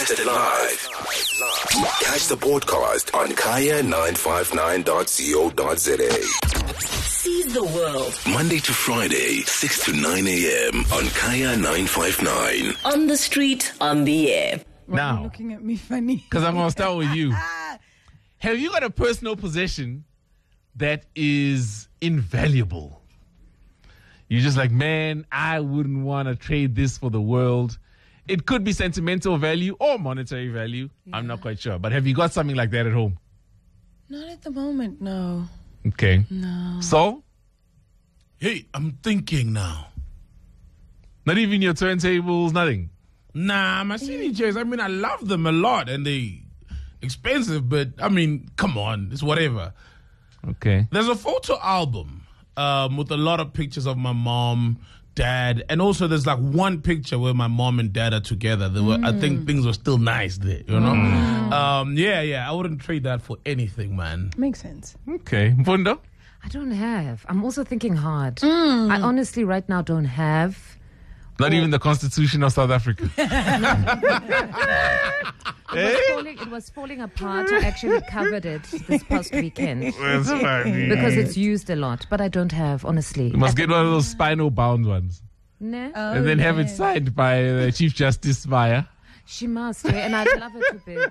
broadcasted live. Catch the podcast on kaya959.co.za. Seize the world. Monday to Friday, 6 to 9 a.m. on Kaya 959. On the street, on the air. Now, you're looking at me funny. Because I'm going to start with you. Have you got a personal possession that is invaluable? You're just like, man, I wouldn't want to trade this for the world. It could be sentimental value or monetary value. Yeah. I'm not quite sure. But have you got something like that at home? Not at the moment, no. Okay. No. So? Hey, I'm thinking now. Not even your turntables, nothing? Nah, my CD chairs, I mean, I love them a lot and they expensive, but I mean, come on, it's whatever. Okay. There's a photo album with a lot of pictures of my mom, dad, and also there's like one picture where my mom and dad are together. I think things were still nice there, you know? Yeah, I wouldn't trade that for anything, man. Makes sense. Okay. Mfundo? I don't have. I'm also thinking hard. I honestly right now don't have. Not even the Constitution of South Africa. It was falling apart. I actually covered it this past weekend. That's funny. Because it's used a lot, but I don't have, honestly. You must get one of those spinal bound ones. Nah. And then have it signed by the Chief Justice Maya. She must, and I'd love her to bits.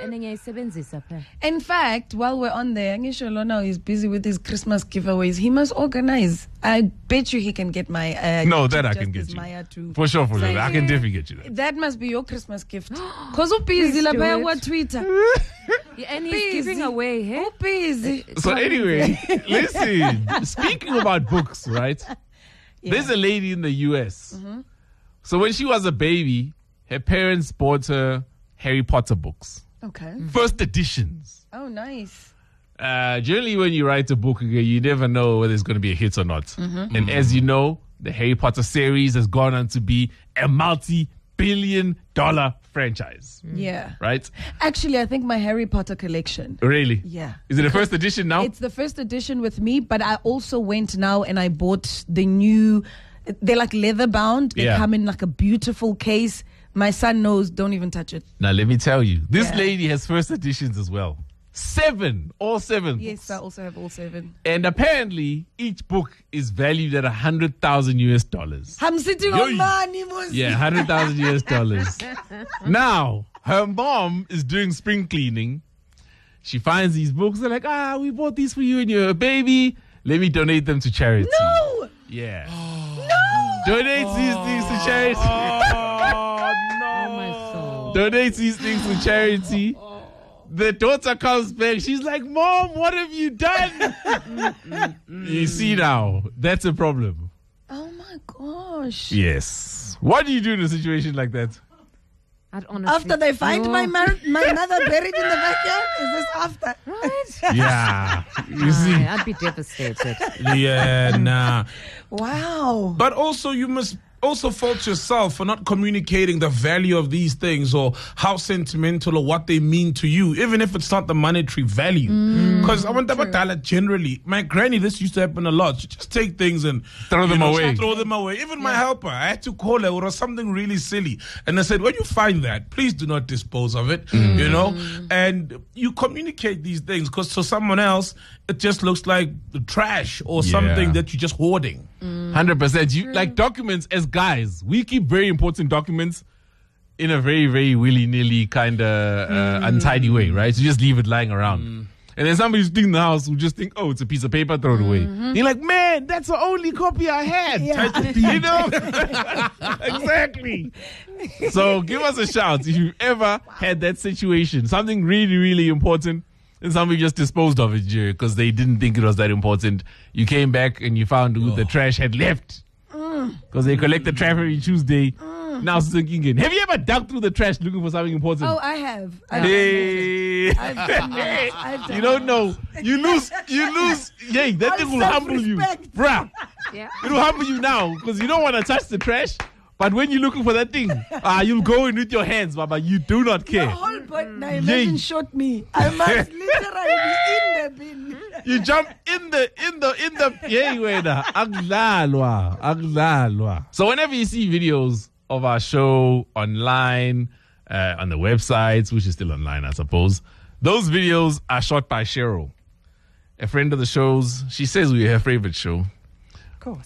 In fact, while we're on there, Ngisho Lona is busy with his Christmas giveaways. He must organize. I bet you he can get my no, that Chief I can Justice get you. Maya too. For sure. I can definitely get you that. That must be your Christmas gift. Because busy on Twitter. Yeah, and he's giving away, hey? Busy. So anyway, listen. Speaking about books, right? Yeah. There's a lady in the US. Mm-hmm. So when she was a baby, her parents bought her Harry Potter books. Okay. First editions. Oh, nice. Generally, when you write a book, you never know whether it's going to be a hit or not. Mm-hmm. And as you know, the Harry Potter series has gone on to be a multi-billion-dollar franchise. Yeah. Right? Actually, I think my Harry Potter collection. Really? Yeah. Is it the first edition now? It's the first edition with me, but I also went now and I bought the new... They're like leather bound. They come in like a beautiful case. My son knows, don't even touch it. Now, let me tell you, this lady has first editions as well. 7, all 7. Yes, I also have all 7. And apparently, each book is valued at $100,000. I'm sitting on money, yeah, $100,000. Now, her mom is doing spring cleaning. She finds these books. They're like, we bought these for you and your baby. Let me donate them to charity. No! Yeah. No! Donate these things to charity. Donate these things to charity. The daughter comes back. She's like, Mom, what have you done? You see now, that's a problem. Oh my gosh. Yes. What do you do in a situation like that? After they find my mother buried in the backyard? Is this after? Right? Yeah. You see? I'd be devastated. Yeah, nah. Wow. But also, you must also fault yourself for not communicating the value of these things or how sentimental or what they mean to you, even if it's not the monetary value. Because I want that generally, my granny, this used to happen a lot. She just take things and throw them away. Even my helper, I had to call her. It was something really silly. And I said, when you find that, please do not dispose of it, you know? And you communicate these things because to someone else, it just looks like the trash or something that you're just hoarding. 100%. You like documents as guys. We keep very important documents in a very, very willy-nilly kind of untidy way, right? So just leave it lying around. And then somebody who's in the house will just think, it's a piece of paper, throw it away. You're like, man, that's the only copy I had. You know? Exactly. So give us a shout if you've ever had that situation. Something really, really important. And somebody just disposed of it because they didn't think it was that important. You came back and you found the trash had left. Because they collect the trash every Tuesday. Now sinking in. Have you ever dug through the trash looking for something important? Oh, I have. Hey. I've done that. You don't know. You lose. Yeah, that thing will humble you. Bruh. Yeah. It will humble you now because you don't want to touch the trash. But when you're looking for that thing, you'll go in with your hands, Baba. You do not care. The whole point now, imagine shot me. I must literally be in the bin. You jump in the Aglalwa. So whenever you see videos of our show online, on the websites, which is still online, I suppose. Those videos are shot by Cheryl, a friend of the show's. She says we're her favorite show. Of course.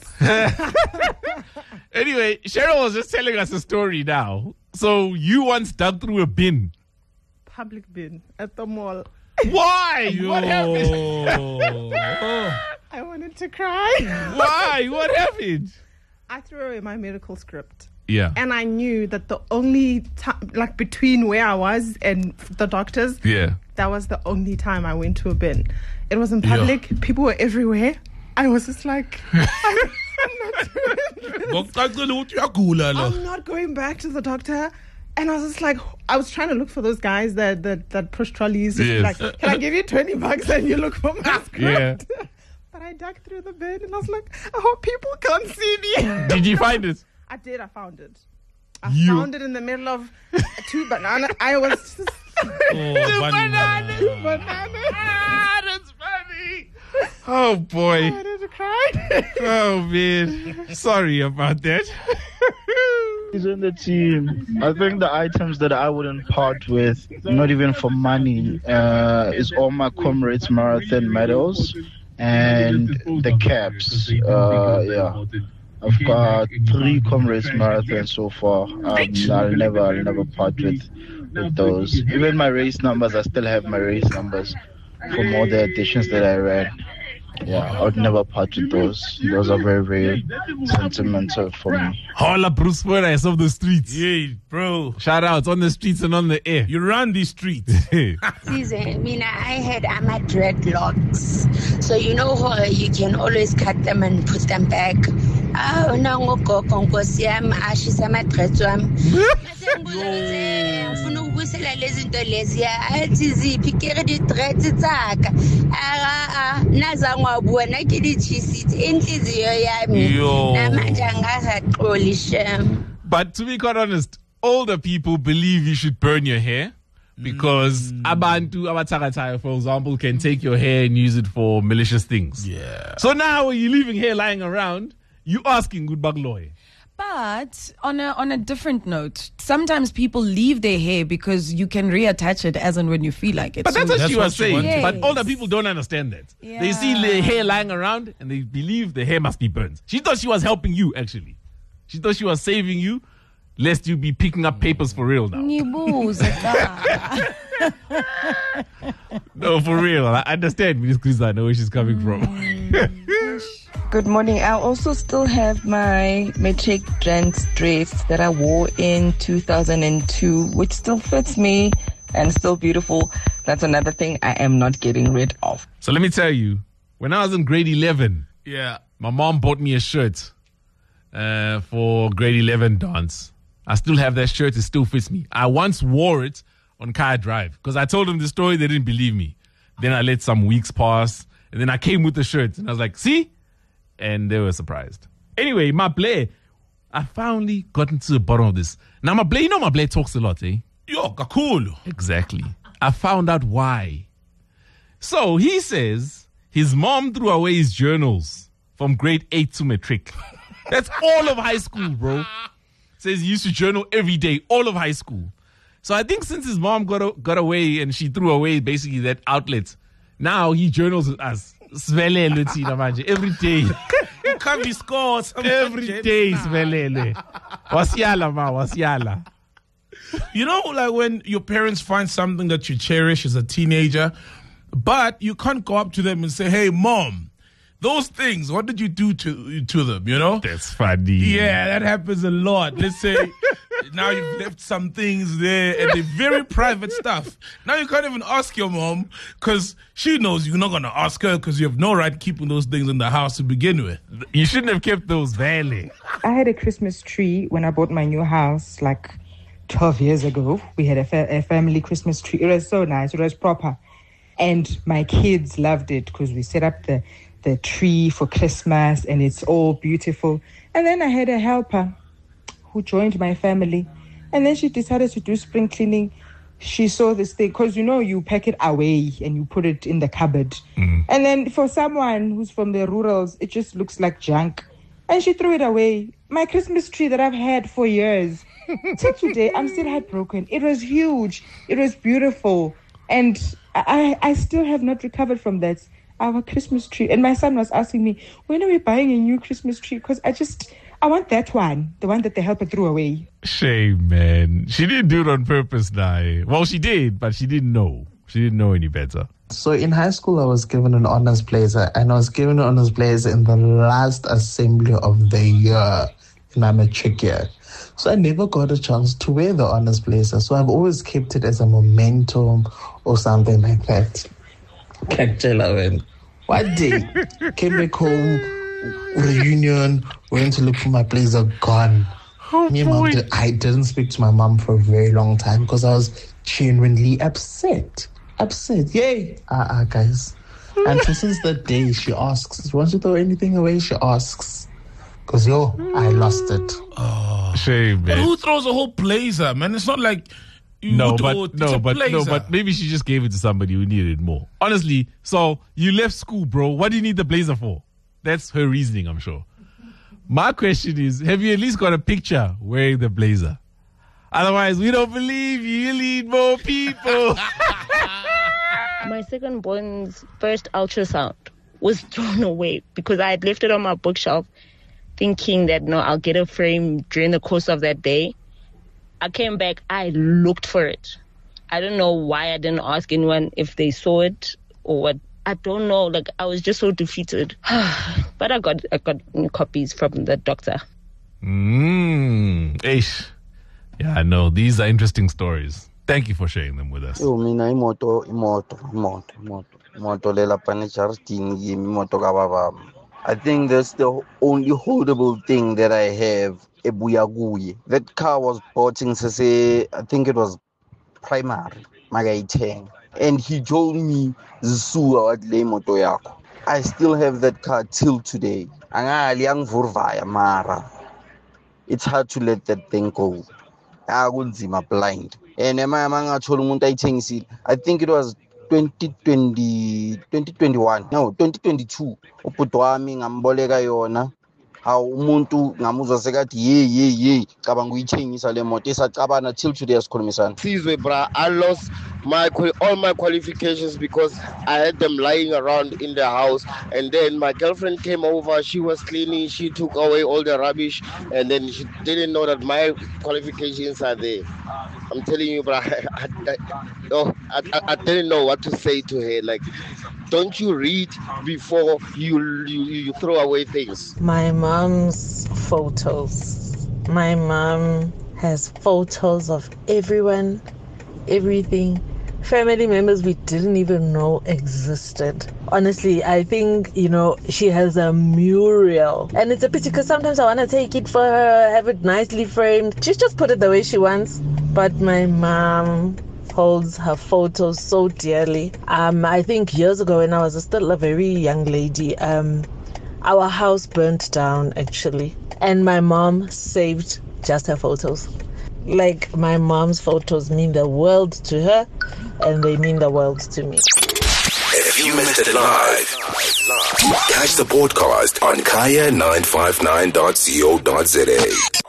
Anyway, Cheryl was just telling us a story now. So you once dug through a bin. Public bin at the mall. Why? What happened? I wanted to cry. Why? What happened? I threw away my medical script. Yeah. And I knew that the only time, like between where I was and the doctors, that was the only time I went to a bin. It was in public. Yeah. People were everywhere. I was just like, I'm not going back to the doctor. And I was just like, I was trying to look for those guys that push trolleys. Yes. Like, can I give you $20 and you look for my script? Yeah. But I dug through the bin and I was like, I hope people can't see me. Did you find it? I did. I found it. I found it in the middle of two bananas. I was just... two bananas. Ah, that's funny. Oh, boy. I wanted to cry. Oh, man. Sorry about that. He's in the team. I think the items that I wouldn't part with, not even for money, is all my Comrades Marathon medals and the caps. I've got 3 Comrades Marathons so far. I'll never part with those. Even my race numbers, I still have my race numbers from all the editions that I ran. Yeah, I would never part with those. Those are very, very sentimental for me. Holla Bruce Willis of the streets. Yeah, bro. Shout outs on the streets and on the air. You run these streets. Season, Mina, I had my dreadlocks. So you know how you can always cut them and put them back. Oh, no, go Concosia, Ashes, and my dreadlocks. But to be quite honest, older people believe you should burn your hair because abantu abathakathaya, for example, can take your hair and use it for malicious things. Yeah. So now when you're leaving hair lying around, you asking good bagloy. But on a different note, sometimes people leave their hair because you can reattach it as and when you feel like it. But that's what she was saying. Yes. But older people don't understand that. Yeah. They see the hair lying around and they believe the hair must be burnt. She thought she was helping you, actually. She thought she was saving you, lest you be picking up papers for real now. No, for real. I understand, Miss Chris. I know where she's coming from. Good morning. I also still have my matric trans dress that I wore in 2002, which still fits me and still beautiful. That's another thing I am not getting rid of. So let me tell you, when I was in grade 11, yeah, my mom bought me a shirt for grade 11 dance. I still have that shirt. It still fits me. I once wore it on Kaya Drive because I told them the story. They didn't believe me. Then I let some weeks pass and then I came with the shirt and I was like, see? And they were surprised. Anyway, Maple, I finally got into the bottom of this. Now, Maple, you know Maple talks a lot, eh? Yo, cool. Exactly. I found out why. So he says his mom threw away his journals from grade 8 to matric. That's all of high school, bro. Says he used to journal every day, all of high school. So I think since his mom got away and she threw away basically that outlet, now he journals with us. Every day. Can't be scores. Every day, Svelele. Wasiala. You know, like when your parents find something that you cherish as a teenager, but you can't go up to them and say, hey, mom, those things, what did you do to them, you know? That's funny. Yeah, that happens a lot. Let's say now you've left some things there and they're very private stuff. Now you can't even ask your mom because she knows you're not going to ask her because you have no right keeping those things in the house to begin with. You shouldn't have kept those, Valley. I had a Christmas tree when I bought my new house like 12 years ago. We had a family Christmas tree. It was so nice. It was proper. And my kids loved it because we set up the tree for Christmas and it's all beautiful. And then I had a helper who joined my family. And then she decided to do spring cleaning. She saw this thing, because, you know, you pack it away and you put it in the cupboard. And then for someone who's from the rurals, it just looks like junk. And she threw it away. My Christmas tree that I've had for years, till today, I'm still heartbroken. It was huge. It was beautiful. And I still have not recovered from that. Our Christmas tree. And my son was asking me, when are we buying a new Christmas tree? Because I want that one. The one that the helper threw away. Shame, man. She didn't do it on purpose, Nai. Well, she did, but she didn't know. She didn't know any better. So in high school, I was given an honors blazer, and I was given an honors blazer in the last assembly of the year in my matric year. So I never got a chance to wear the honors blazer. So I've always kept it as a momentum or something like that. One day, came back home, reunion, went to look for my blazer, gone. I didn't speak to my mom for a very long time because I was genuinely upset. Yay! Guys. And so since that day, she asks, once you throw anything away, she asks. Because, I lost it. Oh. Shame, man. But who throws a whole blazer, man? It's not like... But maybe she just gave it to somebody who needed it more. Honestly, so you left school, bro. What do you need the blazer for? That's her reasoning, I'm sure. My question is, have you at least got a picture wearing the blazer? Otherwise, we don't believe you. You need more people. My second born's first ultrasound was thrown away because I had left it on my bookshelf thinking that, no, I'll get a frame during the course of that day. I came back, I looked for it. I don't know why I didn't ask anyone if they saw it or what. I don't know. Like, I was just so defeated. But I got copies from the doctor. Eish. Yeah, I know. These are interesting stories. Thank you for sharing them with us. I think that's the only holdable thing that I have. That car was bought in I think it was primary, Magaiteng. And he told me, I still have that car till today. It's hard to let that thing go. I'm blind. And I think it was 2021. No, 2022. How umuntu ngamuzwa sekathi ye cabanga uyithengisa le moto esacabana till today asikhulumisana. Sizwe bra, I lost all my qualifications because I had them lying around in the house, and then my girlfriend came over, she was cleaning, she took away all the rubbish, and then she didn't know that my qualifications are there. I'm telling you, bro, I didn't know what to say to her. Like, don't you read before you throw away things? My mom's photos. My mom has photos of everyone, everything. Family members we didn't even know existed. Honestly, I think, she has a mural. And it's a pity because sometimes I want to take it for her, have it nicely framed. She's just put it the way she wants. But my mom holds her photos so dearly. I think years ago when I was still a very young lady, our house burnt down actually. And my mom saved just her photos. Like, my mom's photos mean the world to her, and they mean the world to me. If you missed it live, catch the podcast on kaya959.co.za.